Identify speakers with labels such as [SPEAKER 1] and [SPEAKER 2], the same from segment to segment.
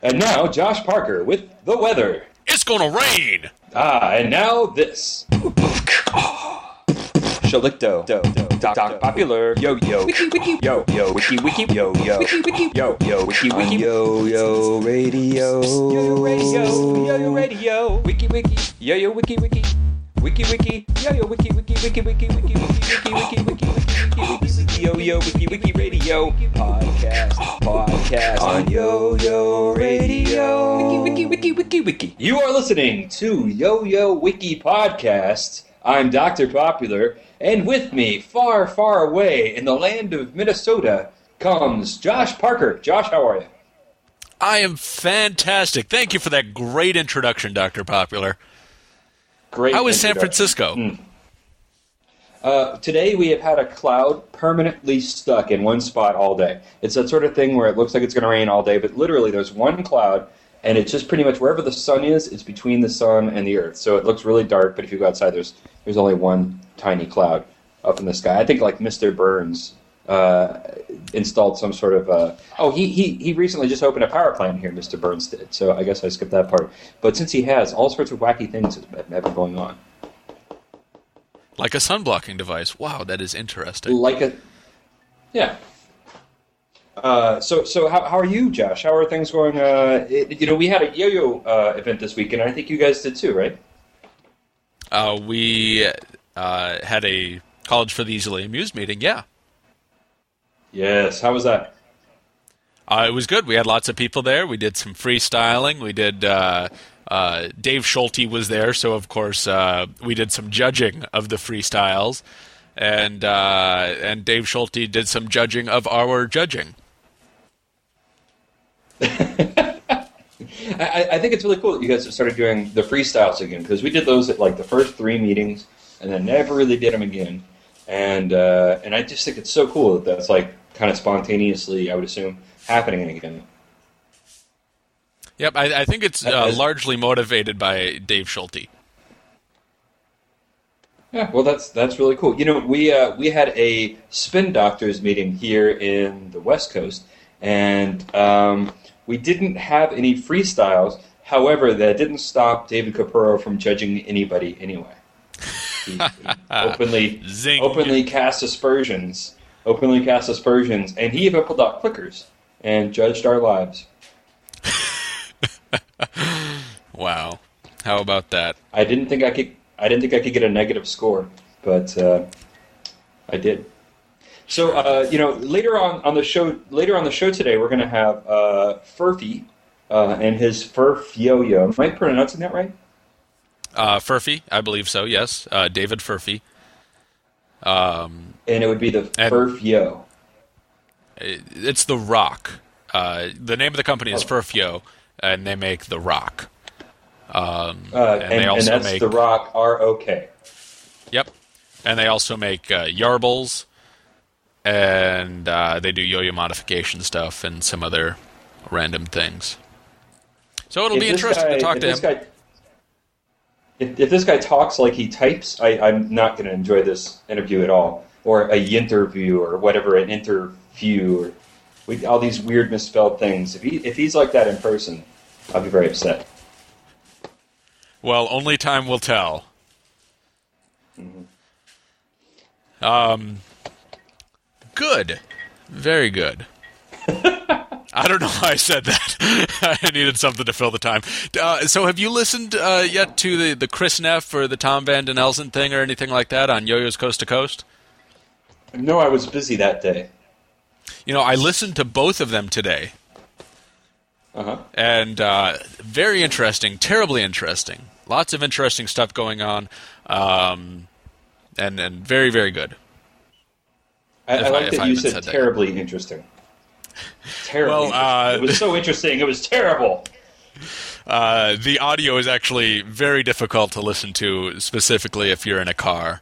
[SPEAKER 1] And now, Josh Parker with the weather.
[SPEAKER 2] It's gonna rain!
[SPEAKER 1] And now this. Shalicto. Doc Popular. Yo. Wiki. Yo. Wiki. Yo. Wiki. Yo. Radio. Yo. Radio. Wiki. Yo. Wiki. Wiki. Yo. Wiki. Yo. Wiki. Radio. Podcast on Yo Radio. Wiki. You are listening to Yo Wiki Podcast. I'm Dr. Popular, and with me, far, far away in the land of Minnesota, comes Josh Parker. Josh, how are you?
[SPEAKER 2] I am fantastic. Thank you for that great introduction, Dr. Popular.
[SPEAKER 1] Great.
[SPEAKER 2] How is San Francisco?
[SPEAKER 1] Today we have had a cloud permanently stuck in one spot all day. It's that sort of thing where it looks like it's going to rain all day, but literally there's one cloud, and it's just pretty much wherever the sun is, it's between the sun and the earth. So it looks really dark, but if you go outside, there's only one tiny cloud up in the sky. I think like Mr. Burns installed some sort of... he recently just opened a power plant here, Mr. Burns did, so I guess I skipped that part. But since he has, all sorts of wacky things have been going on.
[SPEAKER 2] Like a sun-blocking device. Wow, that is interesting.
[SPEAKER 1] Yeah. So how are you, Josh? How are things going? We had a yo-yo event this weekend, and I think you guys did too, right?
[SPEAKER 2] We had a College for the Easily Amused meeting, yeah.
[SPEAKER 1] Yes, how was that?
[SPEAKER 2] It was good. We had lots of people there. We did some freestyling. We did... Dave Schulte was there, so of course we did some judging of the freestyles, and Dave Schulte did some judging of our judging.
[SPEAKER 1] I think it's really cool that you guys have started doing the freestyles again, because we did those at like the first 3 meetings, and then never really did them again. And I just think it's so cool that that's like kind of spontaneously, I would assume, happening again.
[SPEAKER 2] Yep, I think it's largely motivated by Dave Schulte.
[SPEAKER 1] Yeah, well, that's really cool. We had a Spin Doctors meeting here in the West Coast, and we didn't have any freestyles. However, that didn't stop David Capurro from judging anybody anyway. He openly cast aspersions, and he even pulled out clickers and judged our lives.
[SPEAKER 2] Wow, how about that?
[SPEAKER 1] I didn't think I could get a negative score, but I did. So later on the show today, we're going to have Furphy and his Furf Yo-Yo. Am I pronouncing that right?
[SPEAKER 2] Furphy, I believe so. Yes, David Furphy.
[SPEAKER 1] And it would be the Furf Yo.
[SPEAKER 2] It's the Rock. The name of the company is Furf Yo, and they make the Rock.
[SPEAKER 1] And that's make the Rock ROK.
[SPEAKER 2] Yep, and they also make Yarbles, and they do yo-yo modification stuff and some other random things. So it'll be interesting to talk to him.
[SPEAKER 1] If this guy talks like he types, I'm not going to enjoy this interview at all, or a yinterview, or whatever, an interview, or all these weird misspelled things. If he's like that in person, I'll be very upset.
[SPEAKER 2] Well, only time will tell.
[SPEAKER 1] Mm-hmm.
[SPEAKER 2] Good. Very good. I don't know why I said that. I needed something to fill the time. So have you listened yet to the Chris Neff or the Tom Van Den Elzen thing or anything like that on Yo-Yo's Coast to Coast?
[SPEAKER 1] No, I was busy that day.
[SPEAKER 2] I listened to both of them today.
[SPEAKER 1] Uh-huh.
[SPEAKER 2] And very interesting, terribly interesting. Lots of interesting stuff going on, and very, very good.
[SPEAKER 1] I like that you said terribly interesting. Terribly interesting. It was so interesting, it was terrible.
[SPEAKER 2] The audio is actually very difficult to listen to, specifically if you're in a car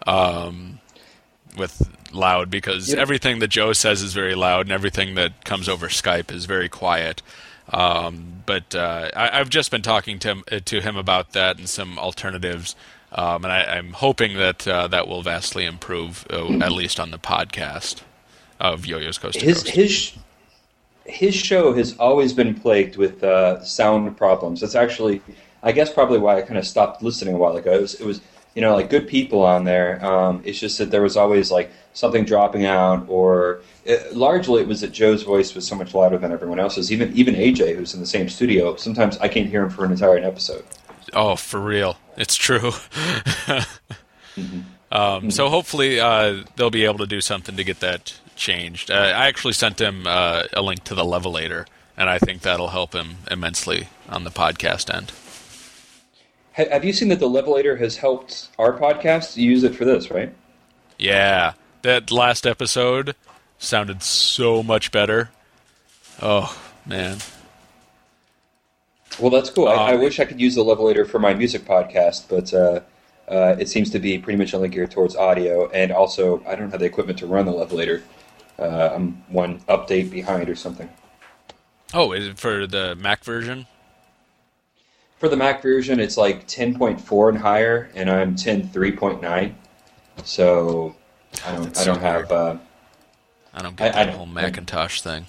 [SPEAKER 2] with loud, because everything that Joe says is very loud, and everything that comes over Skype is very quiet. But I've just been talking to him about that and some alternatives, and I'm hoping that that will vastly improve, at least on the podcast of Yo-Yo's Coast to Coast.
[SPEAKER 1] his show has always been plagued with sound problems. That's actually, I guess, probably why I kind of stopped listening a while ago. It was like good people on there. It's just that there was always like something dropping out, or largely it was that Joe's voice was so much louder than everyone else's. Even AJ, who's in the same studio, sometimes I can't hear him for an entire episode.
[SPEAKER 2] Oh, for real. It's true. So hopefully they'll be able to do something to get that changed. I actually sent him a link to the Levelator, and I think that'll help him immensely on the podcast end.
[SPEAKER 1] Have you seen that the Levelator has helped our podcast? You use it for this, right?
[SPEAKER 2] Yeah. That last episode sounded so much better. Oh, man.
[SPEAKER 1] Well, that's cool. I wish I could use the Levelator for my music podcast, but it seems to be pretty much only geared towards audio, and also I don't have the equipment to run the Levelator. I'm one update behind or something.
[SPEAKER 2] Oh, is it for the Mac version?
[SPEAKER 1] For the Mac version, it's like 10.4 and higher, and I'm 10.3.9. So I don't have.
[SPEAKER 2] I don't get that whole Macintosh thing.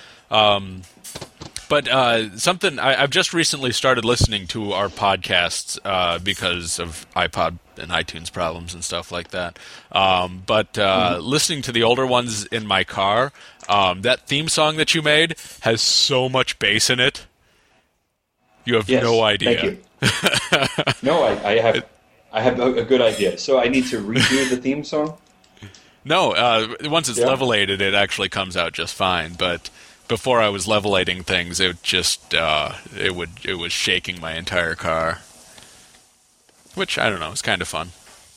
[SPEAKER 2] But something I've just recently started listening to our podcasts because of iPod and iTunes problems and stuff like that. But listening to the older ones in my car, that theme song that you made has so much bass in it. You have no idea.
[SPEAKER 1] Thank you. No, I have a good idea. So I need to redo the theme song?
[SPEAKER 2] No, once it's levelated, it actually comes out just fine. But before I was levelating things, it just it was shaking my entire car, which I don't know, it's kind of fun.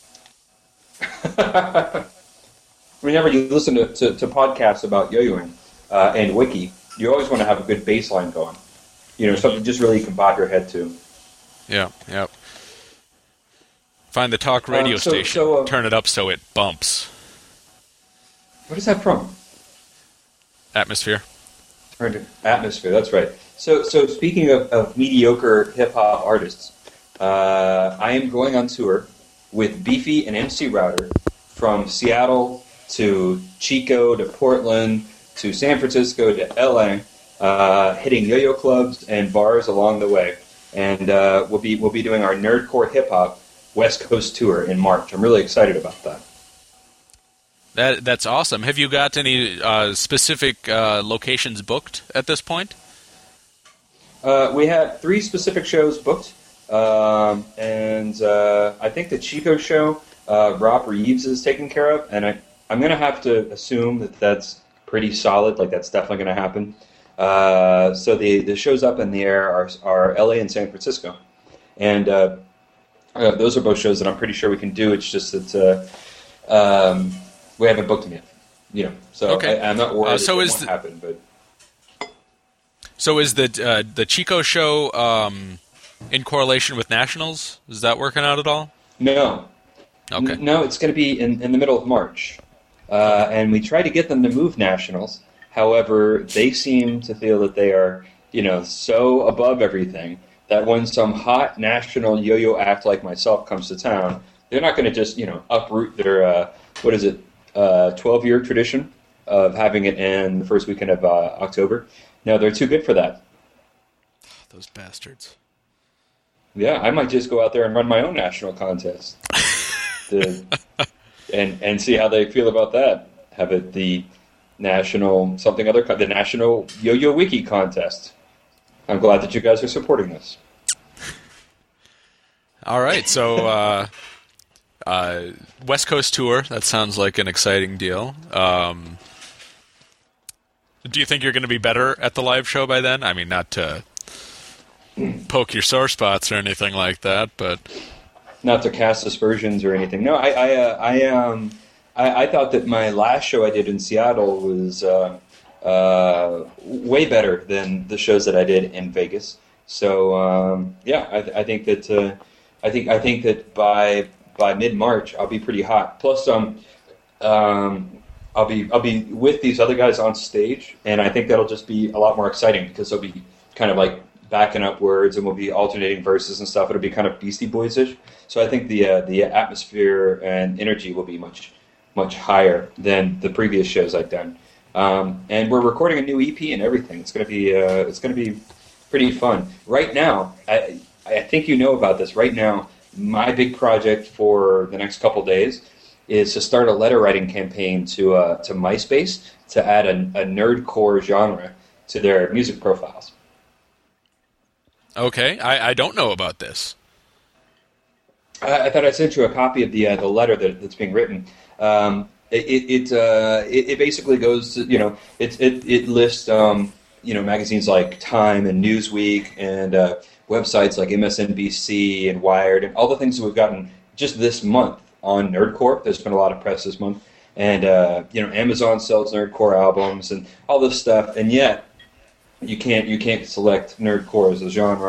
[SPEAKER 1] Whenever you listen to podcasts about yo-yoing and wiki, you always want to have a good bass line going. Something just really you can bob your head to.
[SPEAKER 2] Yeah, yep. Find the talk radio station. Turn it up so it bumps.
[SPEAKER 1] What is that from?
[SPEAKER 2] Atmosphere.
[SPEAKER 1] Atmosphere, that's right. So speaking of mediocre hip-hop artists, I am going on tour with Beefy and MC Router from Seattle to Chico to Portland to San Francisco to LA, hitting yo-yo clubs and bars along the way. And we'll be doing our Nerdcore Hip-Hop West Coast tour in March. I'm really excited about that.
[SPEAKER 2] That's awesome. Have you got any specific locations booked at this point?
[SPEAKER 1] We have 3 specific shows booked, and I think the Chico show, Rob Reeves is taken care of, and I'm going to have to assume that that's pretty solid, like that's definitely going to happen. So the shows up in the air are LA and San Francisco, and those are both shows that I'm pretty sure we can do. It's just that we haven't booked them yet, So
[SPEAKER 2] okay.
[SPEAKER 1] I'm not worried
[SPEAKER 2] so
[SPEAKER 1] it won't happen. But
[SPEAKER 2] so is the Chico show in correlation with Nationals? Is that working out at all?
[SPEAKER 1] No.
[SPEAKER 2] Okay.
[SPEAKER 1] No, it's going to be in the middle of March, and we tried to get them to move Nationals. However, they seem to feel that they are, so above everything that when some hot national yo-yo act like myself comes to town, they're not going to just, uproot their 12-year tradition of having it in the first weekend of October. No, they're too good for that.
[SPEAKER 2] Those bastards.
[SPEAKER 1] Yeah, I might just go out there and run my own national contest and see how they feel about that. Have it the national the National Yo-Yo Wiki contest. I'm glad that you guys are supporting this.
[SPEAKER 2] All right, so West Coast tour. That sounds like an exciting deal. Do you think you're going to be better at the live show by then? I mean, not to poke your sore spots or anything like that, but
[SPEAKER 1] not to cast aspersions or anything. No, I thought that my last show I did in Seattle was way better than the shows that I did in Vegas. So I think that I think that by mid-March I'll be pretty hot. Plus, I'll be with these other guys on stage, and I think that'll just be a lot more exciting because they'll be kind of like backing up words, and we'll be alternating verses and stuff. It'll be kind of Beastie Boys-ish. So I think the atmosphere and energy will be much higher than the previous shows I've done. And we're recording a new EP and everything. It's gonna be pretty fun. Right now, I think you know about this. Right now, my big project for the next couple days is to start a letter writing campaign to MySpace to add a nerdcore genre to their music profiles.
[SPEAKER 2] Okay, I don't know about this.
[SPEAKER 1] I thought I sent you a copy of the letter that's being written. It basically goes to, it lists magazines like Time and Newsweek and websites like MSNBC and Wired and all the things that we've gotten just this month on Nerdcore. There's been a lot of press this month, and Amazon sells Nerdcore albums and all this stuff, and yet you can't select Nerdcore as a genre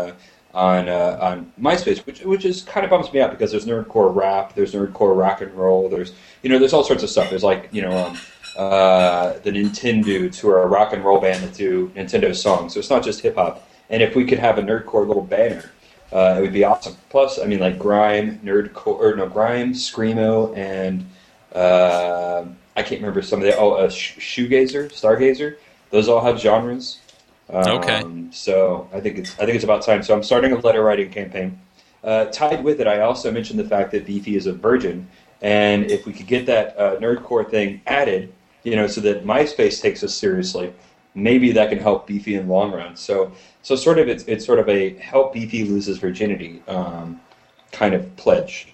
[SPEAKER 1] on MySpace, which is kind of bums me out because there's nerdcore rap, there's nerdcore rock and roll, there's all sorts of stuff. There's like the Nintendudes, who are a rock and roll band that do Nintendo songs. So it's not just hip hop. And if we could have a nerdcore little banner, it would be awesome. Plus, I mean, like grime, grime, screamo, and I can't remember some of the shoegazer, stargazer. Those all have genres.
[SPEAKER 2] Okay.
[SPEAKER 1] So I think it's about time. So I'm starting a letter writing campaign. Tied with it, I also mentioned the fact that Beefy is a virgin, and if we could get that nerdcore thing added, so that MySpace takes us seriously, maybe that can help Beefy in the long run. So sort of it's sort of a help Beefy lose his virginity kind of pledge.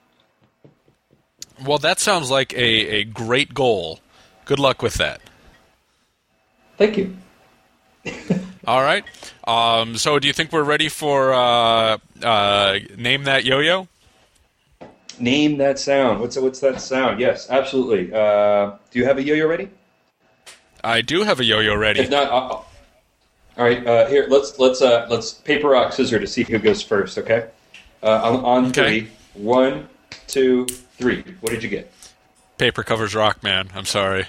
[SPEAKER 2] Well, that sounds like a great goal. Good luck with that.
[SPEAKER 1] Thank you.
[SPEAKER 2] All right. So do you think we're ready for Name That Yo-Yo?
[SPEAKER 1] Name that sound. What's that sound? Yes, absolutely. Do you have a yo-yo ready?
[SPEAKER 2] I do have a yo-yo ready.
[SPEAKER 1] If not, all right. Here, let's paper rock scissors to see who goes first. Okay. On
[SPEAKER 2] Okay.
[SPEAKER 1] 3. 1, 2, 3. What did you get?
[SPEAKER 2] Paper covers rock, man. I'm sorry.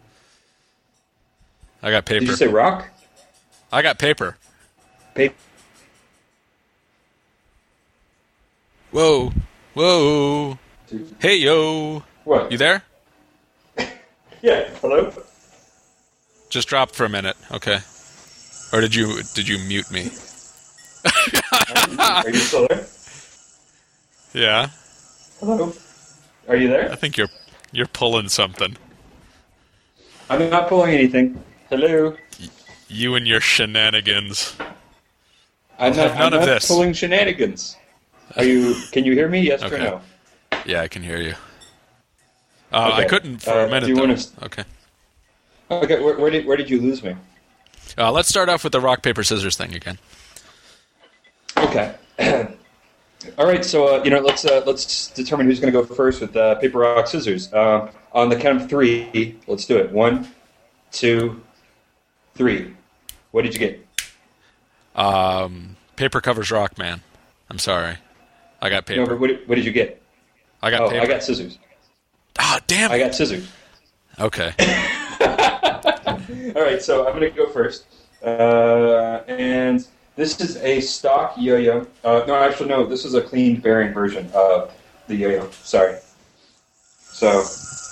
[SPEAKER 2] I got paper.
[SPEAKER 1] Did you say rock?
[SPEAKER 2] I got paper.
[SPEAKER 1] Paper.
[SPEAKER 2] Whoa. Whoa. Hey, yo.
[SPEAKER 1] What?
[SPEAKER 2] You there?
[SPEAKER 1] Yeah. Hello.
[SPEAKER 2] Just dropped for a minute. Okay. Or did you mute me?
[SPEAKER 1] Are you still there?
[SPEAKER 2] Yeah.
[SPEAKER 1] Hello. Are you there?
[SPEAKER 2] I think you're pulling something.
[SPEAKER 1] I'm not pulling anything. Hello.
[SPEAKER 2] You and your shenanigans.
[SPEAKER 1] I'm
[SPEAKER 2] have none
[SPEAKER 1] I'm
[SPEAKER 2] of
[SPEAKER 1] not
[SPEAKER 2] this.
[SPEAKER 1] pulling shenanigans. Can you hear me? Yes or
[SPEAKER 2] Okay.
[SPEAKER 1] no?
[SPEAKER 2] Yeah, I can hear you.
[SPEAKER 1] Okay.
[SPEAKER 2] I couldn't for a minute.
[SPEAKER 1] Do you
[SPEAKER 2] though.
[SPEAKER 1] want to?
[SPEAKER 2] Okay.
[SPEAKER 1] Okay. Where did you lose me?
[SPEAKER 2] Let's start off with the rock paper scissors thing again.
[SPEAKER 1] Okay. All right. So let's determine who's going to go first with paper rock scissors. On the count of 3, let's do it. 1, 2, 3. What did you get?
[SPEAKER 2] Paper covers rock, man. I'm sorry. I got paper.
[SPEAKER 1] No, but what did you get?
[SPEAKER 2] I got paper.
[SPEAKER 1] I got scissors.
[SPEAKER 2] Ah, damn it.
[SPEAKER 1] I got scissors.
[SPEAKER 2] Okay.
[SPEAKER 1] All right, so I'm going to go first. And this is a stock yo-yo. No, this is a cleaned bearing version of the yo-yo. Sorry. So...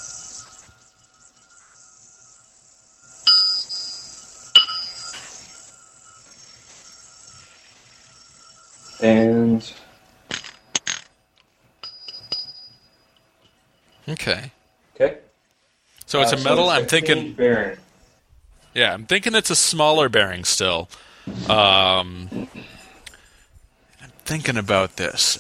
[SPEAKER 1] And...
[SPEAKER 2] Okay.
[SPEAKER 1] Okay.
[SPEAKER 2] So it's a metal. I'm thinking.
[SPEAKER 1] cleaned bearing.
[SPEAKER 2] Yeah, I'm thinking it's a smaller bearing still. I'm thinking about this.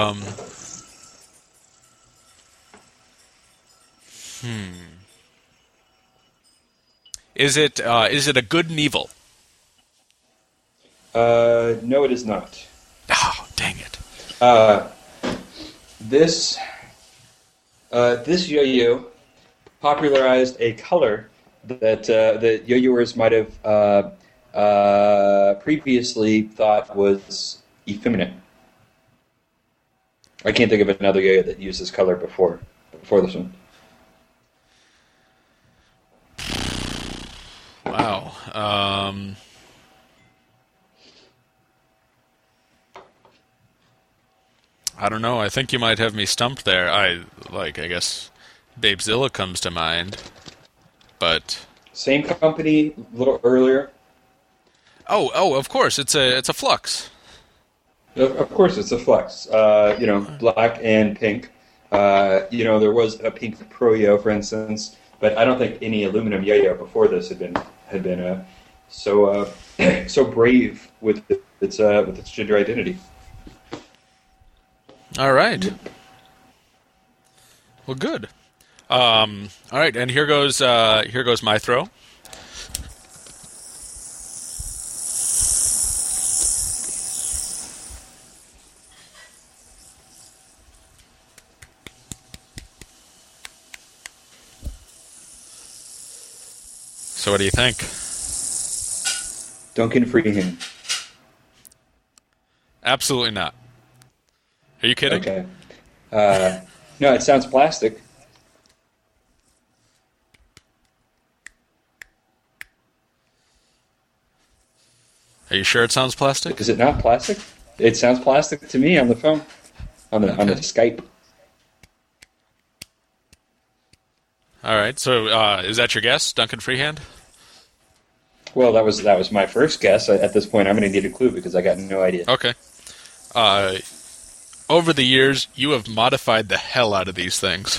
[SPEAKER 2] Is it a good and evil?
[SPEAKER 1] No, it is not.
[SPEAKER 2] Oh, dang it.
[SPEAKER 1] This yo-yo popularized a color that yo-yoers might have previously thought was effeminate. I can't think of another yo-yo that used this color before this one.
[SPEAKER 2] Wow. I don't know. I think you might have me stumped there. I guess Babezilla comes to mind, but
[SPEAKER 1] Same company, a little earlier.
[SPEAKER 2] Oh, of course, it's a Flux.
[SPEAKER 1] Of course, it's a Flex. Black and pink. There was a pink Pro Yo, for instance, but I don't think any aluminum yo-yo before this had been so brave with its gender identity.
[SPEAKER 2] All right. Well, good. All right, and here goes my throw. So what do you think?
[SPEAKER 1] Duncan Freehand.
[SPEAKER 2] Absolutely not. Are you kidding?
[SPEAKER 1] Okay. No, it sounds plastic.
[SPEAKER 2] Are you sure it sounds plastic?
[SPEAKER 1] Is it not plastic? It sounds plastic to me on the phone, on the Skype.
[SPEAKER 2] All right. So is that your guess, Duncan Freehand?
[SPEAKER 1] Well, that was my first guess. At this point, I'm going to need a clue because I got no idea.
[SPEAKER 2] Okay. Over the years, you have modified the hell out of these things.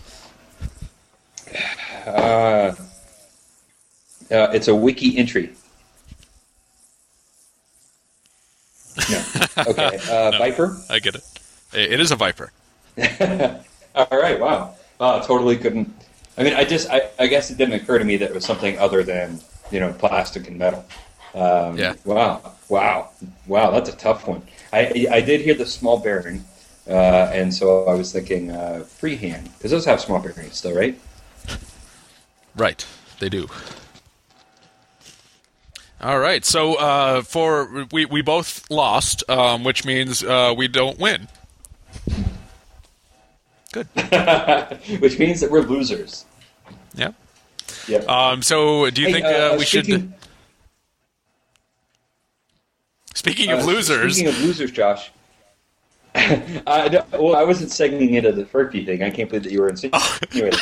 [SPEAKER 1] It's a wiki entry. No. Okay.
[SPEAKER 2] No,
[SPEAKER 1] Viper?
[SPEAKER 2] I get it. It is a Viper.
[SPEAKER 1] All right. Wow. Totally couldn't. I mean, I guess it didn't occur to me that it was something other than, plastic and metal.
[SPEAKER 2] Yeah.
[SPEAKER 1] Wow. That's a tough one. I did hear the small bearing, and so I was thinking freehand, because those have small bearings still, right?
[SPEAKER 2] Right. They do. All right. So we both lost, which means we don't win. Good.
[SPEAKER 1] Which means that we're losers.
[SPEAKER 2] Yeah.
[SPEAKER 1] Yep.
[SPEAKER 2] So do you think we should? Speaking of losers.
[SPEAKER 1] Speaking of losers, Josh. I wasn't segmenting into the Furphy thing. I can't believe that you were insinuating.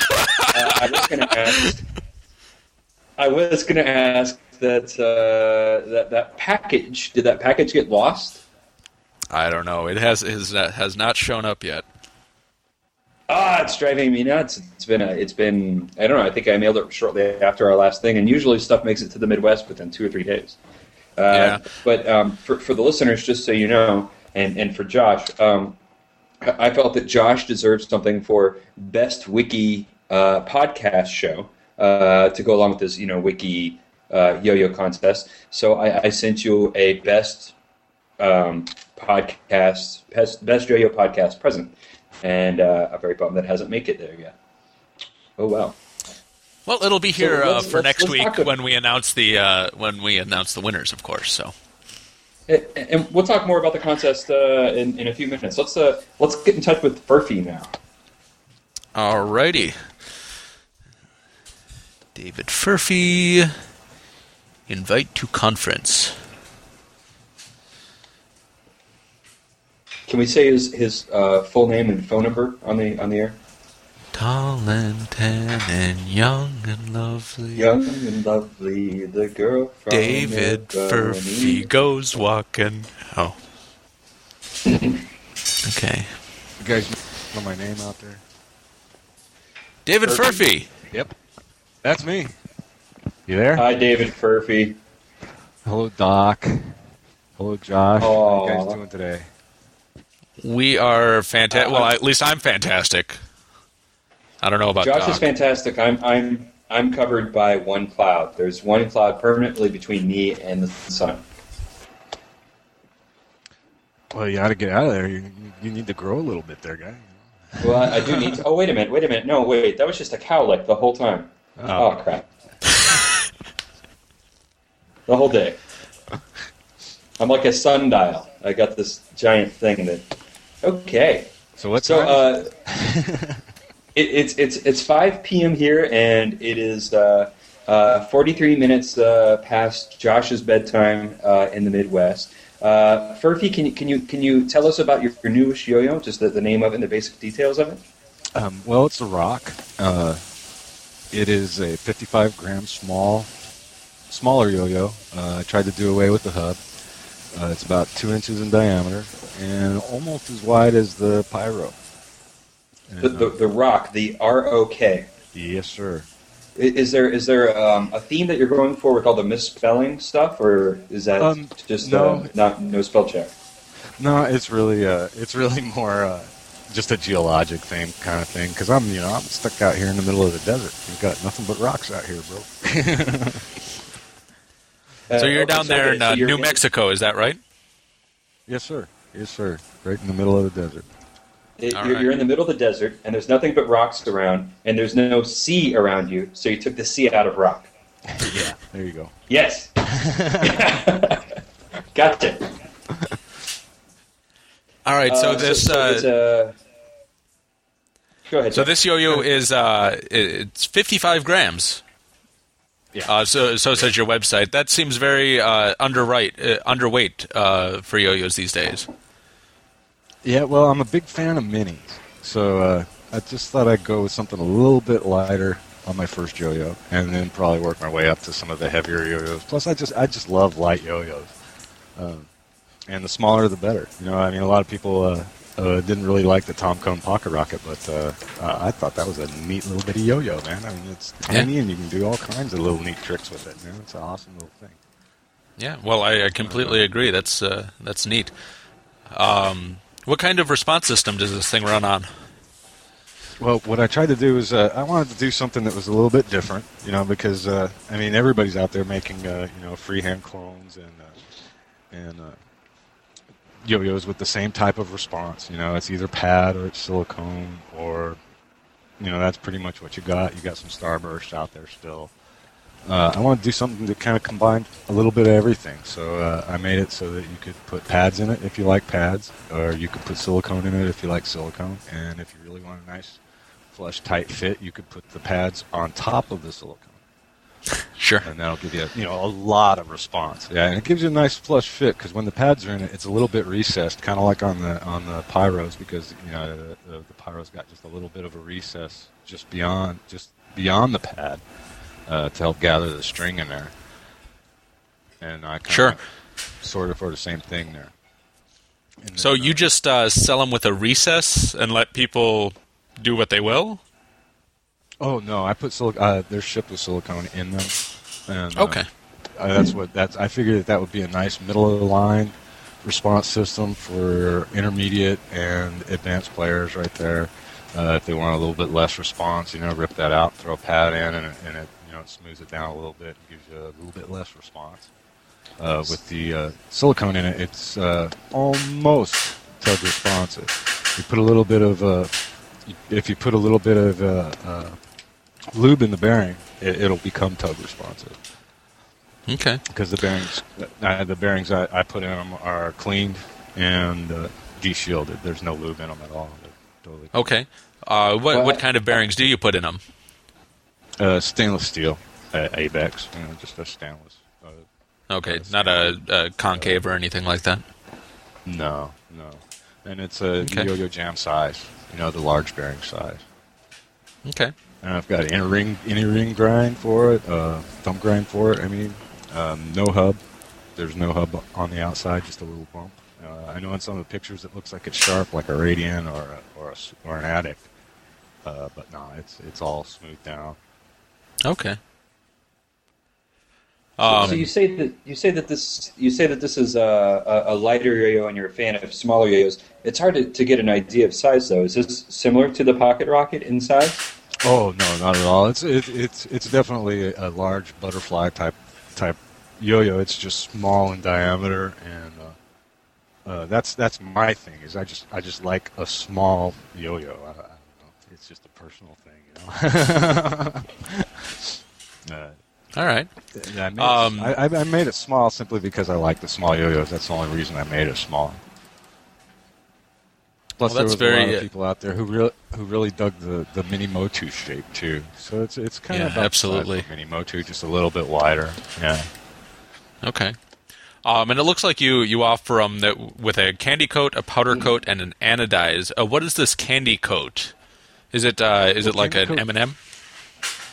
[SPEAKER 1] I was going to ask that package. Did that package get lost?
[SPEAKER 2] I don't know. It has not shown up yet.
[SPEAKER 1] It's driving me nuts. It's been I don't know. I think I mailed it shortly after our last thing, and usually stuff makes it to the Midwest within 2 or 3 days.
[SPEAKER 2] Yeah.
[SPEAKER 1] But for the listeners, just so you know, and for Josh, I felt that Josh deserves something for best wiki podcast show to go along with this, wiki yo-yo contest. So I sent you a best podcast, best yo-yo podcast present. And I'm very bummed that hasn't made it there yet. Oh wow!
[SPEAKER 2] Well, it'll be here for next
[SPEAKER 1] let's
[SPEAKER 2] week when we announce the winners, of course. So,
[SPEAKER 1] and we'll talk more about the contest in a few minutes. Let's get in touch with Furphy now.
[SPEAKER 2] Alrighty, David Furphy, invite to conference.
[SPEAKER 1] Can we say his full name and phone number on the air?
[SPEAKER 2] Tall and tan and young and lovely.
[SPEAKER 1] Young and lovely, the girl from
[SPEAKER 2] David Furphy goes walking. Oh. Okay.
[SPEAKER 3] You guys know my name out there?
[SPEAKER 2] David Furphy.
[SPEAKER 3] Yep. That's me. You there?
[SPEAKER 1] Hi, David Furphy.
[SPEAKER 3] Hello, Doc. Hello, Josh.
[SPEAKER 1] Aww.
[SPEAKER 3] How are you guys doing today?
[SPEAKER 2] We are fantastic. Well, at least I'm fantastic. I don't know about
[SPEAKER 1] Josh
[SPEAKER 2] Doc.
[SPEAKER 1] is fantastic. I'm covered by one cloud. There's one cloud permanently between me and the sun.
[SPEAKER 3] Well, you got to get out of there. You need to grow a little bit there, guy.
[SPEAKER 1] Well, I do need to. Oh, wait a minute. No, wait. That was just a cowlick the whole time. Oh crap. The whole day. I'm like a sundial. I got this giant thing that. Okay.
[SPEAKER 3] So what's
[SPEAKER 1] it's 5 p.m. here, and it is 43 minutes past Josh's bedtime in the Midwest. Furphy, can you tell us about your newest yo-yo? Just the name of it and the basic details of it.
[SPEAKER 3] Well, it's a rock. It is a 55-gram smaller yo-yo. I tried to do away with the hub. It's about 2 inches in diameter and almost as wide as the Pyro. And,
[SPEAKER 1] The Rock, the ROK.
[SPEAKER 3] yes, sir.
[SPEAKER 1] Is there a theme that you're going for with all the misspelling stuff, or is that just no spell check?
[SPEAKER 3] No, it's really more just a geologic theme kind of thing. Because I'm stuck out here in the middle of the desert. We've got nothing but rocks out here, bro.
[SPEAKER 2] So you're down there in New Mexico, is that right?
[SPEAKER 3] Yes, sir. Yes, sir. Right in the middle of the desert.
[SPEAKER 1] You're in the middle of the desert, and there's nothing but rocks around, and there's no sea around you, so you took the sea out of rock.
[SPEAKER 3] Yeah, there you go.
[SPEAKER 1] Yes. Gotcha.
[SPEAKER 2] All right, so this...
[SPEAKER 1] go ahead.
[SPEAKER 2] So this yo-yo is it's 55 grams.
[SPEAKER 3] Yeah.
[SPEAKER 2] So says your website. That seems very underweight for yo-yos these days.
[SPEAKER 3] Yeah, well, I'm a big fan of minis, so I just thought I'd go with something a little bit lighter on my first yo-yo, and then probably work my way up to some of the heavier yo-yos. Plus, I just love light yo-yos, and the smaller the better. I mean, a lot of people didn't really like the Tom Cone Pocket Rocket, but I thought that was a neat little bitty yo-yo, man. I mean, it's tiny, and you can do all kinds of little neat tricks with it, man. It's an awesome little thing.
[SPEAKER 2] Yeah, well, I completely agree. That's neat. What kind of response system does this thing run on?
[SPEAKER 3] Well, what I tried to do is I wanted to do something that was a little bit different, because I mean everybody's out there making freehand clones and yo-yos with the same type of response. It's either pad or it's silicone, or that's pretty much what you got. You got some Starburst out there still. I want to do something that kind of combined a little bit of everything. So I made it so that you could put pads in it if you like pads, or you could put silicone in it if you like silicone. And if you really want a nice, flush, tight fit, you could put the pads on top of the silicone.
[SPEAKER 2] Sure.
[SPEAKER 3] And that'll give you a lot of response. Yeah, and it gives you a nice flush fit, because when the pads are in it, it's a little bit recessed, kind of like on the Pyros, because the Pyro's got just a little bit of a recess just beyond the pad. To help gather the string in there, and I kind of sort of for the same thing there.
[SPEAKER 2] So you just sell them with a recess and let people do what they will?
[SPEAKER 3] Oh no, I put they're shipped with silicone in them. And,
[SPEAKER 2] okay.
[SPEAKER 3] I figured that would be a nice middle of the line response system for intermediate and advanced players right there. If they want a little bit less response, rip that out, throw a pad in, and it it smooths it down a little bit, gives you a little bit less response. With the silicone in it, it's almost tug responsive. If you put a little bit of lube in the bearing, it'll become tug responsive.
[SPEAKER 2] Okay.
[SPEAKER 3] Because the bearings I put in them are cleaned and de-shielded. There's no lube in them at all. They're totally clean.
[SPEAKER 2] Okay. What kind of bearings do you put in them?
[SPEAKER 3] Stainless steel, ABEX, just a stainless.
[SPEAKER 2] Okay, not a concave or anything like that?
[SPEAKER 3] No. And it's a Yo-Yo Jam size, the large bearing size.
[SPEAKER 2] Okay.
[SPEAKER 3] And I've got inner ring grind for it, thumb grind for it. I mean, no hub. There's no hub on the outside, just a little bump. I know in some of the pictures it looks like it's sharp, like a Radian or an Addict. But no, it's all smoothed down.
[SPEAKER 2] Okay.
[SPEAKER 1] So you say that this is a lighter yo-yo, and you're a fan of smaller yo-yos. It's hard to get an idea of size, though. Is this similar to the Pocket Rocket in size?
[SPEAKER 3] Oh no, not at all. It's definitely a large butterfly type yo-yo. It's just small in diameter, and that's my thing. Is I just like a small yo-yo. I don't know. It's just a personal thing,
[SPEAKER 2] All right.
[SPEAKER 3] I made it small simply because I like the small yo-yos. That's the only reason I made it small. Plus, there was a lot of people out there who really dug the Mini Motu shape too. So it's kind of
[SPEAKER 2] absolutely
[SPEAKER 3] Mini Motu, just a little bit wider. Yeah.
[SPEAKER 2] Okay. And it looks like you offer them with a candy coat, a powder coat, and an anodize. What is this candy coat? Is it like an M&M?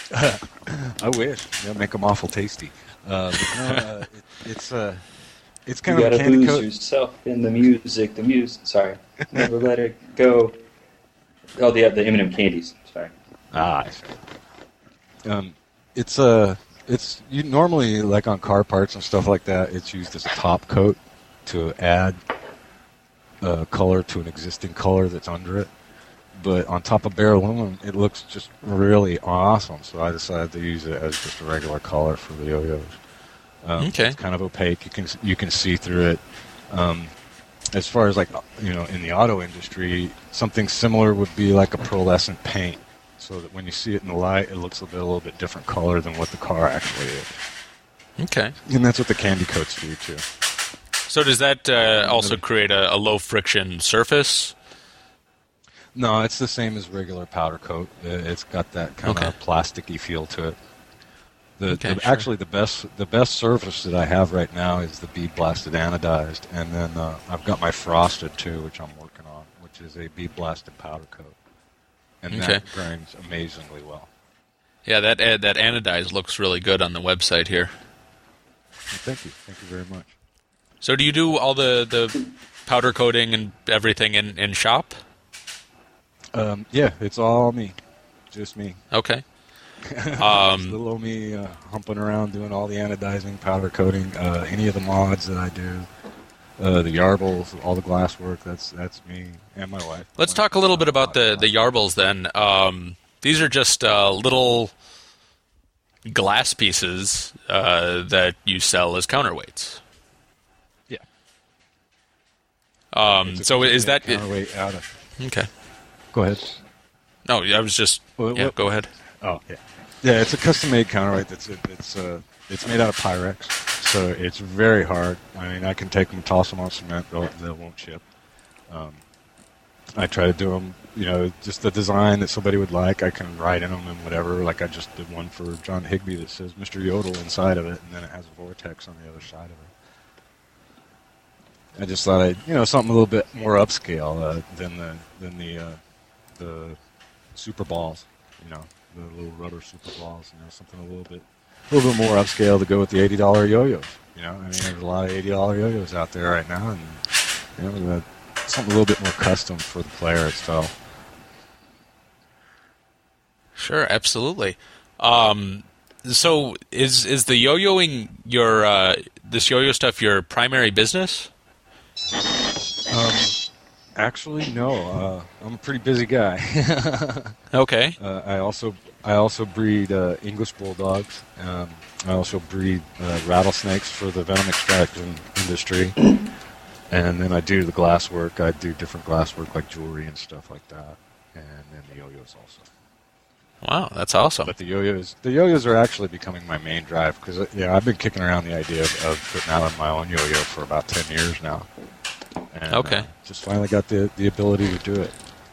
[SPEAKER 3] I wish. Make them awful tasty. But no, it's
[SPEAKER 1] You
[SPEAKER 3] kind of a
[SPEAKER 1] gotta
[SPEAKER 3] candy
[SPEAKER 1] lose
[SPEAKER 3] coat.
[SPEAKER 1] yourself in the music. The music. Sorry, never let it go. Oh, they have the M&M candies. Sorry.
[SPEAKER 3] I see. It's you normally like on car parts and stuff like that. It's used as a top coat to add color to an existing color that's under it. But on top of bare aluminum, it looks just really awesome. So I decided to use it as just a regular color for the yo-yos.
[SPEAKER 2] Okay.
[SPEAKER 3] It's kind of opaque. You can see through it. As far as like in the auto industry, something similar would be like a pearlescent paint, so that when you see it in the light, it looks a little bit different color than what the car actually is.
[SPEAKER 2] Okay.
[SPEAKER 3] And that's what the candy coats do too.
[SPEAKER 2] So does that also create a low friction surface?
[SPEAKER 3] No, it's the same as regular powder coat. It's got that kind of plasticky feel to it. Actually, the best surface that I have right now is the bead blasted anodized, and then I've got my frosted too, which I'm working on, which is a bead blasted powder coat, and that grinds amazingly well.
[SPEAKER 2] Yeah, that anodized looks really good on the website here.
[SPEAKER 3] Well, thank you very much.
[SPEAKER 2] So do you do all the powder coating and everything in shop?
[SPEAKER 3] Yeah, it's all me, just me.
[SPEAKER 2] Okay.
[SPEAKER 3] Little old me humping around doing all the anodizing, powder coating, any of the mods that I do, the yarbles, all the glass work. That's me and my wife.
[SPEAKER 2] Let's talk a little bit about the yarbles then. These are just little glass pieces that you sell as counterweights.
[SPEAKER 3] Yeah.
[SPEAKER 2] So is that
[SPEAKER 3] counterweight out of?
[SPEAKER 2] Okay?
[SPEAKER 3] Go ahead.
[SPEAKER 2] No, I was just go ahead.
[SPEAKER 3] Oh yeah, yeah. It's a custom-made counterweight. It's made out of Pyrex, so it's very hard. I mean, I can take them, toss them on cement, they won't chip. I try to do them, just the design that somebody would like. I can write in them and whatever. Like I just did one for John Higbee that says Mr. Yodel inside of it, and then it has a vortex on the other side of it. I just thought something a little bit more upscale than the super balls, the little rubber super balls, something a little bit more upscale to go with the $80 yo-yos. I mean, there's a lot of $80 yo-yos out there right now, and something a little bit more custom for the player itself.
[SPEAKER 2] Sure, absolutely. So is the yo-yoing this yo-yo stuff your primary business?
[SPEAKER 3] Actually, no. I'm a pretty busy guy.
[SPEAKER 2] Okay.
[SPEAKER 3] I also breed English bulldogs. I also breed rattlesnakes for the venom extraction industry. And then I do the glass work. I do different glass work like jewelry and stuff like that. And then the yo-yos also.
[SPEAKER 2] Wow, that's awesome.
[SPEAKER 3] But the yo-yos are actually becoming my main drive because I've been kicking around the idea of putting out my own yo-yo for about 10 years now. And, just finally got the ability to do it.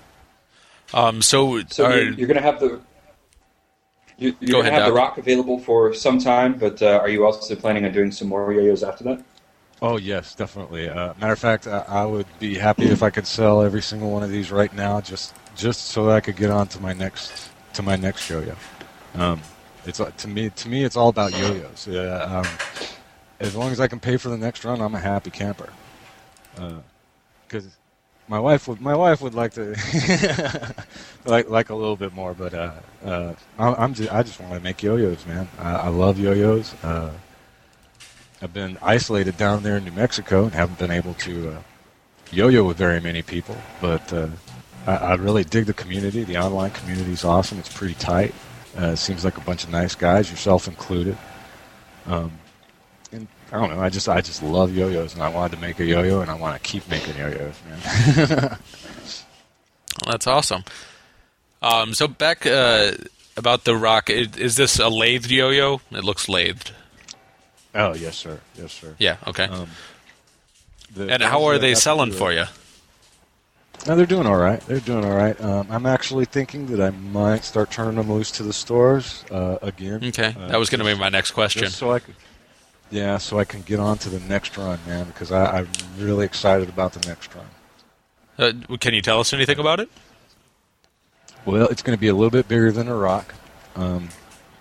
[SPEAKER 2] So
[SPEAKER 1] you're going to have the you're going to have the Rock available for some time, but are you also planning on doing some more yo-yos after that?
[SPEAKER 3] Oh yes, definitely. Matter of fact, I would be happy if I could sell every single one of these right now, just so that I could get on to my next yo-yo. It's to me, it's all about yo-yos. As long as I can pay for the next run, I'm a happy camper. Because my wife would like to like a little bit more, but I just want to make yo-yos, man. I love yo-yos. I've been isolated down there in New Mexico and haven't been able to yo-yo with very many people, but I really dig the community. The online community is awesome. It's pretty tight. It seems like a bunch of nice guys, yourself included. And I don't know. I just love yo-yos, and I wanted to make a yo-yo, and I want to keep making yo-yos, man.
[SPEAKER 2] Well, that's awesome. So back about the Rock, is this a lathed yo-yo? It looks lathed.
[SPEAKER 3] Oh yes, sir. Yes, sir.
[SPEAKER 2] Yeah. Okay. And how are they selling for you?
[SPEAKER 3] No, they're doing all right. I'm actually thinking that I might start turning them loose to the stores again.
[SPEAKER 2] Okay. That was going to be my next question.
[SPEAKER 3] Just so I can get on to the next run, man, because I'm really excited about the next run.
[SPEAKER 2] Can you tell us anything about it?
[SPEAKER 3] Well, it's going to be a little bit bigger than a Rock.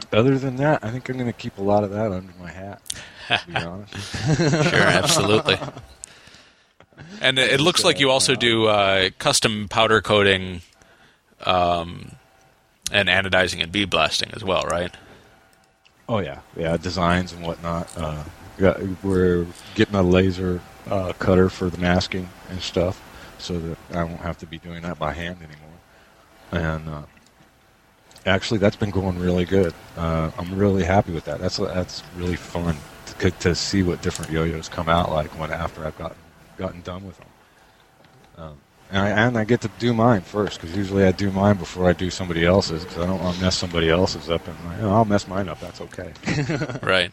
[SPEAKER 3] Other than that, I think I'm going to keep a lot of that under my hat, to be honest.
[SPEAKER 2] Sure, absolutely. And it looks like you also do custom powder coating and anodizing and bead blasting as well, right?
[SPEAKER 3] Oh, yeah. Yeah, designs and whatnot. We're getting a laser cutter for the masking and stuff so that I won't have to be doing that by hand anymore. And actually, that's been going really good. I'm really happy with that. That's really fun to see what different yo-yos come out like after I've gotten done with them. And I get to do mine first, because usually I do mine before I do somebody else's, because I don't want to mess somebody else's up, and I'll mess mine up. That's okay.
[SPEAKER 2] Right.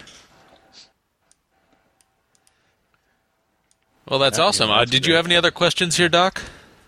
[SPEAKER 2] Well, that's awesome. Did you have any other questions here, Doc?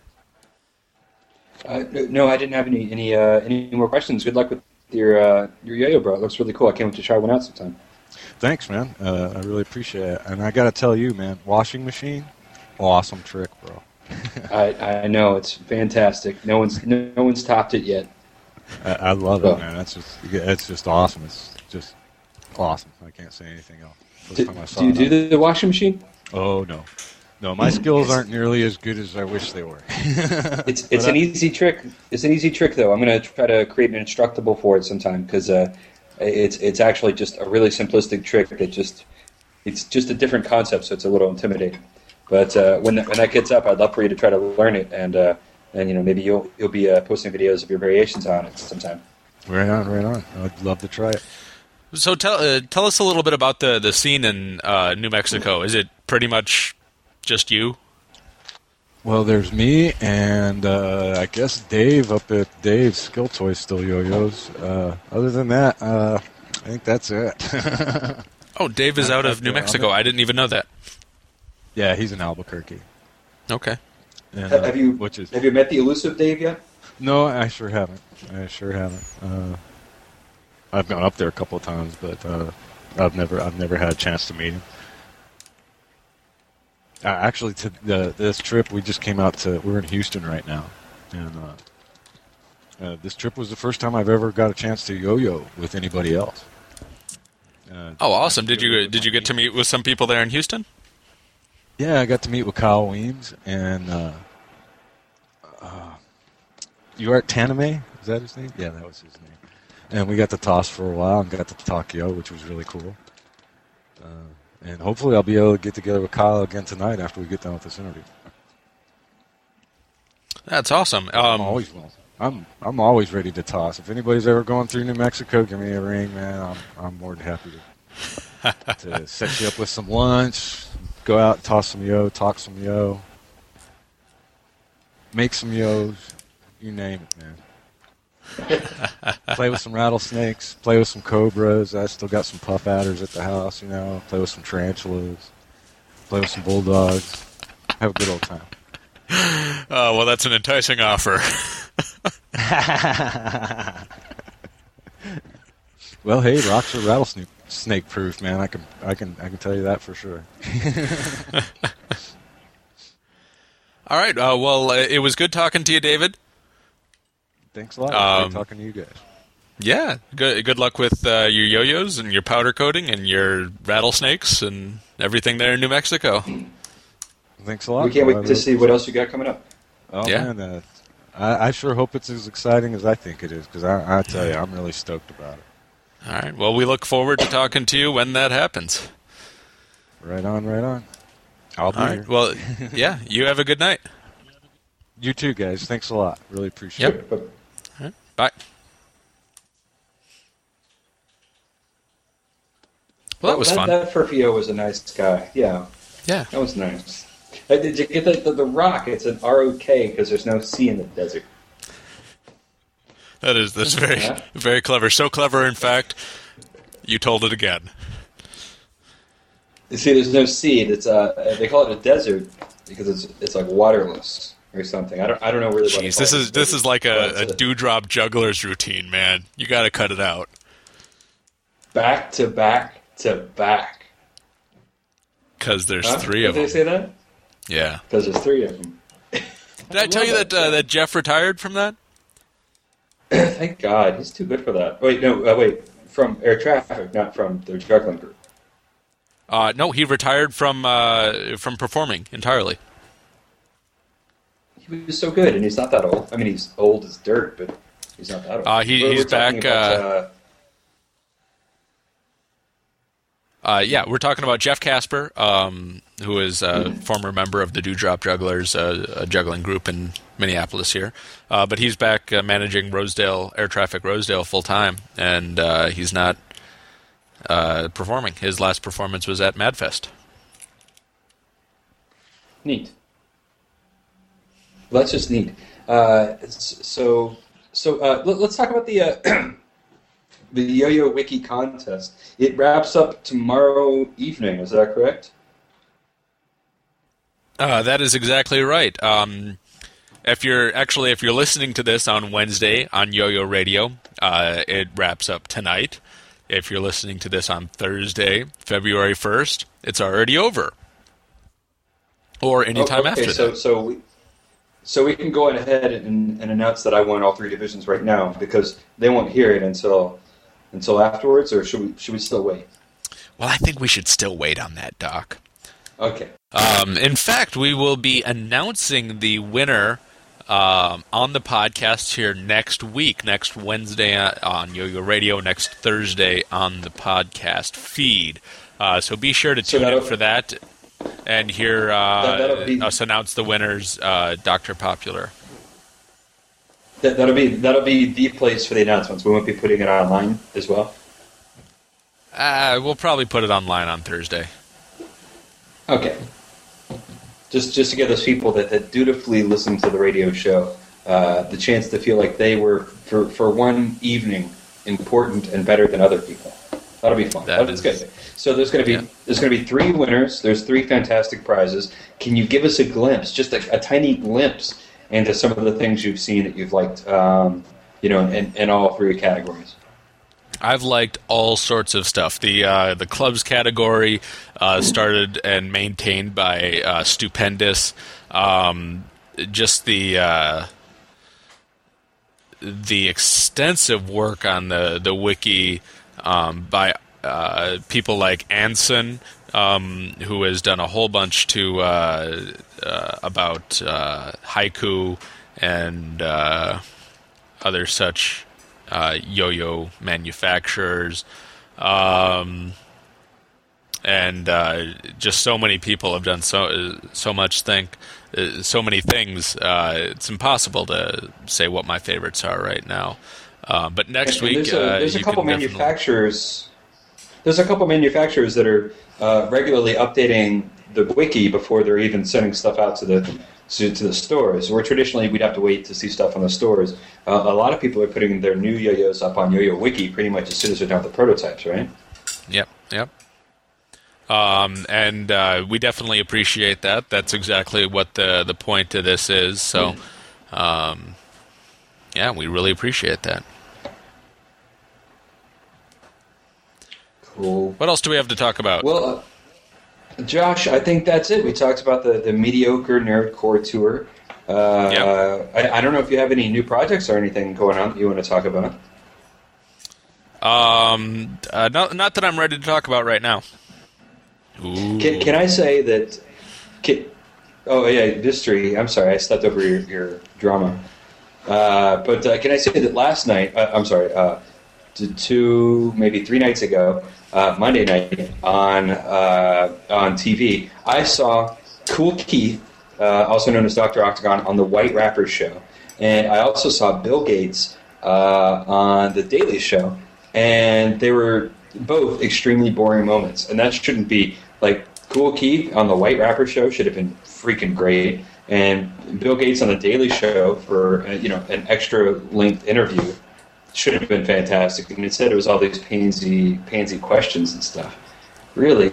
[SPEAKER 1] No, I didn't have any more questions. Good luck with your yo-yo, bro. It looks really cool. I can't wait to try one out sometime.
[SPEAKER 3] Thanks, man. I really appreciate it. And I got to tell you, man, washing machine, awesome trick, bro.
[SPEAKER 1] I know, it's fantastic. No one's topped it yet.
[SPEAKER 3] I love it, man. It's just awesome. It's just awesome. I can't say anything else.
[SPEAKER 1] Do you do the washing machine?
[SPEAKER 3] Oh, no, my skills aren't nearly as good as I wish they were.
[SPEAKER 1] It's an easy trick. It's an easy trick, though. I'm going to try to create an instructable for it sometime, because it's actually just a really simplistic trick that it's just a different concept, so it's a little intimidating. But when that gets up, I'd love for you to try to learn it, and maybe you'll be posting videos of your variations on it sometime.
[SPEAKER 3] Right on. I'd love to try it.
[SPEAKER 2] So tell us a little bit about the scene in New Mexico. Is it pretty much just you?
[SPEAKER 3] Well, there's me and I guess Dave up at Dave's Skill Toys still yo-yos. Other than that, I think that's it.
[SPEAKER 2] Oh, Dave is out of New Mexico. I didn't even know that.
[SPEAKER 3] Yeah, he's in Albuquerque.
[SPEAKER 2] Okay.
[SPEAKER 1] And, have you met the elusive Dave yet?
[SPEAKER 3] No, I sure haven't. I've gone up there a couple of times, but I've never had a chance to meet him. Actually, to this trip, we just came out we're in Houston right now, and this trip was the first time I've ever got a chance to yo-yo with anybody else.
[SPEAKER 2] Oh, awesome! Did you get to meet with some people there in Houston?
[SPEAKER 3] Yeah, I got to meet with Kyle Weems and York Taname. Is that his name? Yeah, that was his name. And we got to toss for a while and got to talk yo, which was really cool. And hopefully I'll be able to get together with Kyle again tonight after we get done with this interview.
[SPEAKER 2] That's awesome.
[SPEAKER 3] I'm always ready to toss. If anybody's ever going through New Mexico, give me a ring, man. I'm more than happy to set you up with some lunch, go out and toss some yo, talk some yo, make some yos, you name it, man. Play with some rattlesnakes, play with some cobras. I still got some puff adders at the house, play with some tarantulas, play with some bulldogs, have a good old time.
[SPEAKER 2] Oh, well, that's an enticing offer.
[SPEAKER 3] Well, hey, rocks are rattlesnake proof, man. I can tell you that for sure.
[SPEAKER 2] All right. Well, it was good talking to you, David.
[SPEAKER 3] Thanks a lot. Great talking to you guys.
[SPEAKER 2] Yeah. Good luck with your yo-yos and your powder coating and your rattlesnakes and everything there in New Mexico.
[SPEAKER 3] Thanks a lot.
[SPEAKER 1] We can't wait to see what else you got coming up.
[SPEAKER 3] Oh, yeah. Man. I sure hope it's as exciting as I think it is, because I tell you, I'm really stoked about it.
[SPEAKER 2] All right. Well, we look forward to talking to you when that happens.
[SPEAKER 3] Right on. I'll be here.
[SPEAKER 2] Well, yeah, you have a good night.
[SPEAKER 3] You too, guys. Thanks a lot. Really appreciate it.
[SPEAKER 2] All right. Bye. Well, that was fun.
[SPEAKER 1] That Furfio was a nice guy. Yeah. That was nice. Did you get the rock? It's an ROK because there's no C in the desert.
[SPEAKER 2] That's very very clever. So clever, in fact, you told it again.
[SPEAKER 1] You see, there's no C. It's they call it a desert because it's like waterless or something. I don't know really.
[SPEAKER 2] Jeez, this is like a dewdrop juggler's routine, man. You got to cut it out.
[SPEAKER 1] Back to back to back.
[SPEAKER 2] Because there's three of them.
[SPEAKER 1] Did they say that?
[SPEAKER 2] Yeah.
[SPEAKER 1] Because there's three of them.
[SPEAKER 2] Did I tell you that Jeff retired from that?
[SPEAKER 1] Thank God, he's too good for that. Wait, no, wait. From air traffic, not from the juggling group.
[SPEAKER 2] No, he retired from performing entirely.
[SPEAKER 1] He was so good, and he's not that old. I mean, he's old as dirt, but he's not that old.
[SPEAKER 2] He's back.
[SPEAKER 1] About,
[SPEAKER 2] we're talking about Jeff Casper, who is a former member of the Dewdrop Jugglers, a juggling group in Minneapolis here. But he's back managing Air Traffic Rosedale full time, and he's not performing. His last performance was at MadFest.
[SPEAKER 1] Neat. Well, that's just neat. Let's talk about the the Yo-Yo Wiki contest. It wraps up tomorrow evening. Is that correct?
[SPEAKER 2] That is exactly right. If you're listening to this on Wednesday on Yo-Yo Radio, it wraps up tonight. If you're listening to this on Thursday, February 1st, it's already over. Or anytime after that.
[SPEAKER 1] So we can go ahead and announce that I won all 3 divisions right now, because they won't hear it until afterwards, or should we still wait?
[SPEAKER 2] Well, I think we should still wait on that, Doc.
[SPEAKER 1] Okay.
[SPEAKER 2] In fact, we will be announcing the winner on the podcast here next week, next Wednesday on Yo-Yo Radio, next Thursday on the podcast feed. So be sure to tune in for that and hear us announce the winners, Dr. Popular.
[SPEAKER 1] That'll be the place for the announcements. We won't be putting it online as well.
[SPEAKER 2] We'll probably put it online on Thursday.
[SPEAKER 1] Okay. Just to give those people that dutifully listen to the radio show the chance to feel like they were for one evening important and better than other people. That'll be fun. That's good. So there's going to be 3 winners. There's 3 fantastic prizes. Can you give us a glimpse, just a tiny glimpse, into some of the things you've seen that you've liked, in all 3 categories?
[SPEAKER 2] I've liked all sorts of stuff. The clubs category started and maintained by Stupendous. Just the extensive work on the wiki by people like Anson, who has done a whole bunch to about haiku and other such yo-yo manufacturers, and just so many people have done so much. So many things. It's impossible to say what my favorites are right now. But next week,
[SPEAKER 1] there's a couple manufacturers. There's a couple manufacturers that are regularly updating the wiki before they're even sending stuff out to the stores. Where traditionally we'd have to wait to see stuff on the stores. A lot of people are putting their new yo-yos up on Yo-Yo Wiki pretty much as soon as they're done with the prototypes, right?
[SPEAKER 2] Yep. And we definitely appreciate that. That's exactly what the point of this is. So, we really appreciate that.
[SPEAKER 1] Cool.
[SPEAKER 2] What else do we have to talk about?
[SPEAKER 1] Well, Josh, I think that's it. We talked about the mediocre Nerdcore tour. I don't know if you have any new projects or anything going on that you want to talk about.
[SPEAKER 2] Not that I'm ready to talk about right now.
[SPEAKER 1] Can I say that? History. I'm sorry, I stepped over your drama. But can I say that last night? Maybe 3 nights ago, Monday night on TV, I saw Cool Keith, also known as Dr. Octagon, on the White Rappers show, and I also saw Bill Gates on the Daily Show, and they were both extremely boring moments, and that shouldn't be. Like, Cool Keith on the White Rappers show should have been freaking great, and Bill Gates on the Daily Show for an extra length interview should have been fantastic. And instead, it was all these pansy questions and stuff. Really.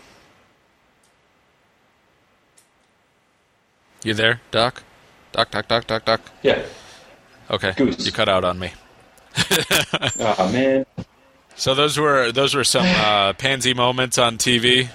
[SPEAKER 2] You there, Doc? Doc?
[SPEAKER 1] Yeah.
[SPEAKER 2] Okay.
[SPEAKER 1] Goose.
[SPEAKER 2] You cut out on me.
[SPEAKER 1] Oh man.
[SPEAKER 2] So those were some pansy moments on TV.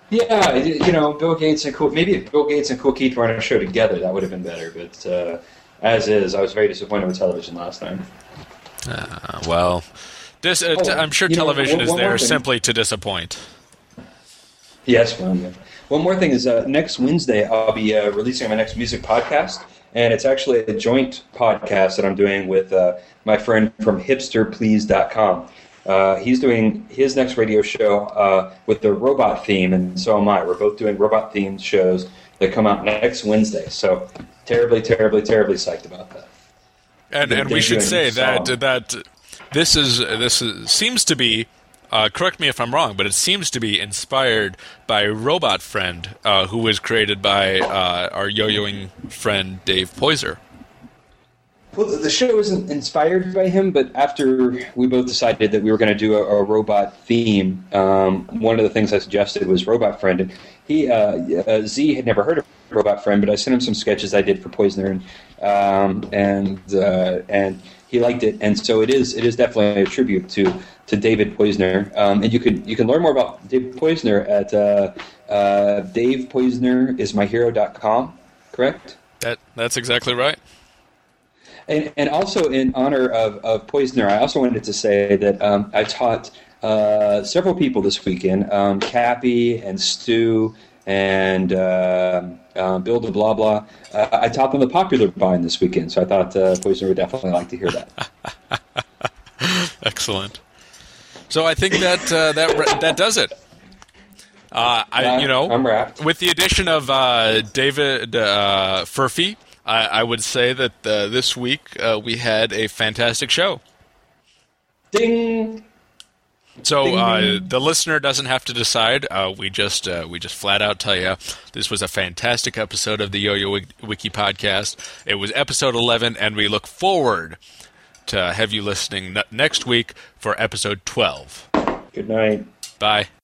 [SPEAKER 1] Yeah, Bill Gates and maybe if Bill Gates and Cool Keith were on a show together, that would have been better. But as is. I was very disappointed with television last night.
[SPEAKER 2] Well, I'm sure television is there simply to disappoint.
[SPEAKER 1] Yes, well, yeah. One more thing is next Wednesday I'll be releasing my next music podcast, and it's actually a joint podcast that I'm doing with my friend from hipsterplease.com. He's doing his next radio show with the robot theme, and so am I. We're both doing robot-themed shows that come out next Wednesday. So terribly, terribly, terribly psyched about that.
[SPEAKER 2] And we should say that this seems to be, correct me if I'm wrong, but it seems to be inspired by Robot Friend, who was created by our yo-yoing friend Dave Poyser.
[SPEAKER 1] Well, the show isn't inspired by him, but after we both decided that we were going to do a robot theme, one of the things I suggested was Robot Friend. And he, Z had never heard of Robot Friend, but I sent him some sketches I did for Poisoner, and he liked it. And so it is definitely a tribute to David Poisoner. And you can learn more about David Poisoner at DavePoisonerismyhero.com. Correct?
[SPEAKER 2] That's exactly right.
[SPEAKER 1] And also in honor of Poisoner, I also wanted to say that I taught several people this weekend, Cappy and Stu and Bill de Blah Blah. I taught them the Popular Bind this weekend, so I thought Poisoner would definitely like to hear that.
[SPEAKER 2] Excellent. So I think that does it.
[SPEAKER 1] I'm wrapped.
[SPEAKER 2] With the addition of David Furphy, I would say that this week we had a fantastic show.
[SPEAKER 1] Ding!
[SPEAKER 2] So
[SPEAKER 1] ding, ding.
[SPEAKER 2] The listener doesn't have to decide. We just flat out tell you this was a fantastic episode of the Yo-Yo Wiki podcast. It was episode 11, and we look forward to have you listening next week for episode 12.
[SPEAKER 1] Good night.
[SPEAKER 2] Bye.